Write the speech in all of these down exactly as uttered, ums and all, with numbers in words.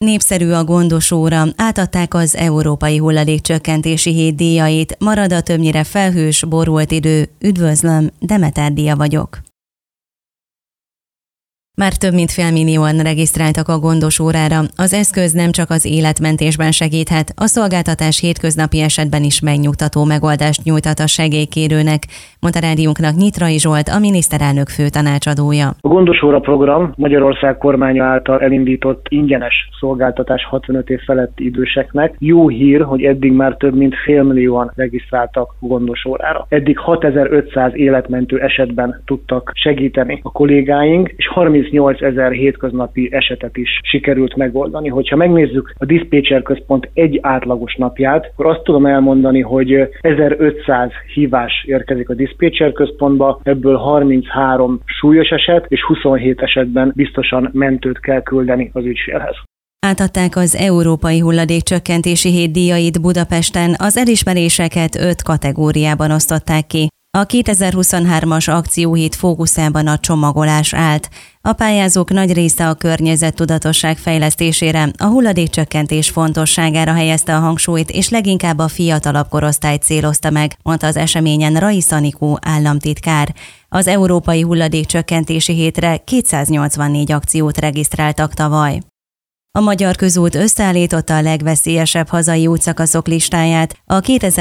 Népszerű a gondosóra, átadták az Európai Hulladékcsökkentési Hét díjait, marad a többnyire felhős, borult idő. Üdvözlöm, Demeter Dia vagyok. Már több mint félmillióan regisztráltak a gondosórára. Az eszköz nem csak az életmentésben segíthet, a szolgáltatás hétköznapi esetben is megnyugtató megoldást nyújtat a segélykérőnek, mondta rádiónknak Nyitrai Zsolt, a miniszterelnök főtanácsadója. A gondosóra program Magyarország kormánya által elindított ingyenes szolgáltatás hatvanöt év feletti időseknek. Jó hír, hogy eddig már több mint félmillióan regisztráltak gondosórára. Eddig hatezer-ötszáz életmentő esetben tudtak segíteni a kollégáink, és harmincnyolcezer hétköznapi esetet is sikerült megoldani. Hogyha megnézzük a diszpécser központ egy átlagos napját, akkor azt tudom elmondani, hogy ezerötszáz hívás érkezik a diszpécser központba, ebből harminchárom súlyos eset, és huszonhét esetben biztosan mentőt kell küldeni az ügyfélhez. Átadták az Európai Hulladékcsökkentési Hét díjait Budapesten, az elismeréseket öt kategóriában osztották ki. A kétezer-huszonhármas akcióhét fókuszában a csomagolás állt. A pályázók nagy része a környezettudatosság fejlesztésére, a hulladékcsökkentés fontosságára helyezte a hangsúlyt, és leginkább a fiatalabb korosztályt célozta meg, mondta az eseményen Raisa Nikó államtitkár. Az Európai Hulladékcsökkentési Hétre kétszáznyolcvannégy akciót regisztráltak tavaly. A Magyar Közút összeállította a legveszélyesebb hazai útszakaszok listáját a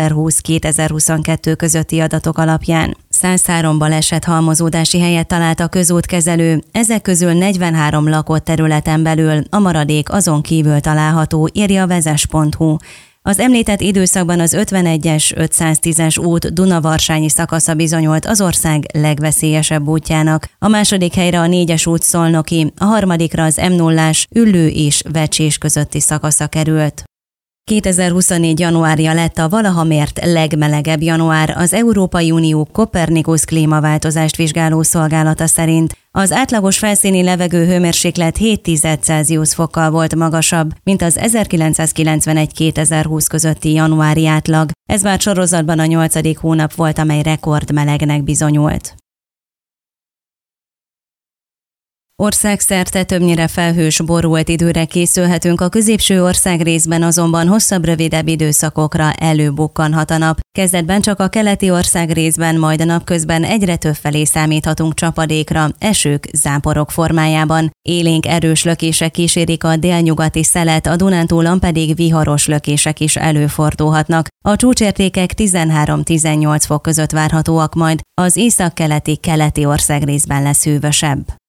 kétezer-húsz-kétezer-huszonkettő közötti adatok alapján. száz három baleset halmozódási helyet talált a közútkezelő, ezek közül negyvenhárom lakott területen belül, a maradék azon kívül található, írja a vezes pont hu. Az említett időszakban az ötvenegyes, ötszáztízes út Duna-Varsányi szakasza bizonyult az ország legveszélyesebb útjának. A második helyre a négyes út Szolnoki, a harmadikra az em nullás Üllő és Vecsés közötti szakasza került. kétezer-huszonnégy januárja lett a valaha mért legmelegebb január az Európai Unió Copernicus klímaváltozást vizsgáló szolgálata szerint. Az átlagos felszíni levegő hőmérséklet hét tized Celsius fokkal volt magasabb, mint az ezerkilencszázkilencvenegy-kétezer-húsz közötti januári átlag. Ez már sorozatban a nyolcadik hónap volt, amely rekordmelegnek bizonyult. Országszerte többnyire felhős, borult időre készülhetünk, a középső országrészben azonban hosszabb, rövidebb időszakokra előbukkanhat a nap. Kezdetben csak a keleti országrészben, majd a napközben egyre többfelé számíthatunk csapadékra, esők, záporok formájában. Élénk erős lökések kísérik a délnyugati szelet, a Dunántúlon pedig viharos lökések is előfordulhatnak. A csúcsértékek tizenhárom-tizennyolc fok között várhatóak majd, az északkeleti keleti országrészben lesz hűvösebb.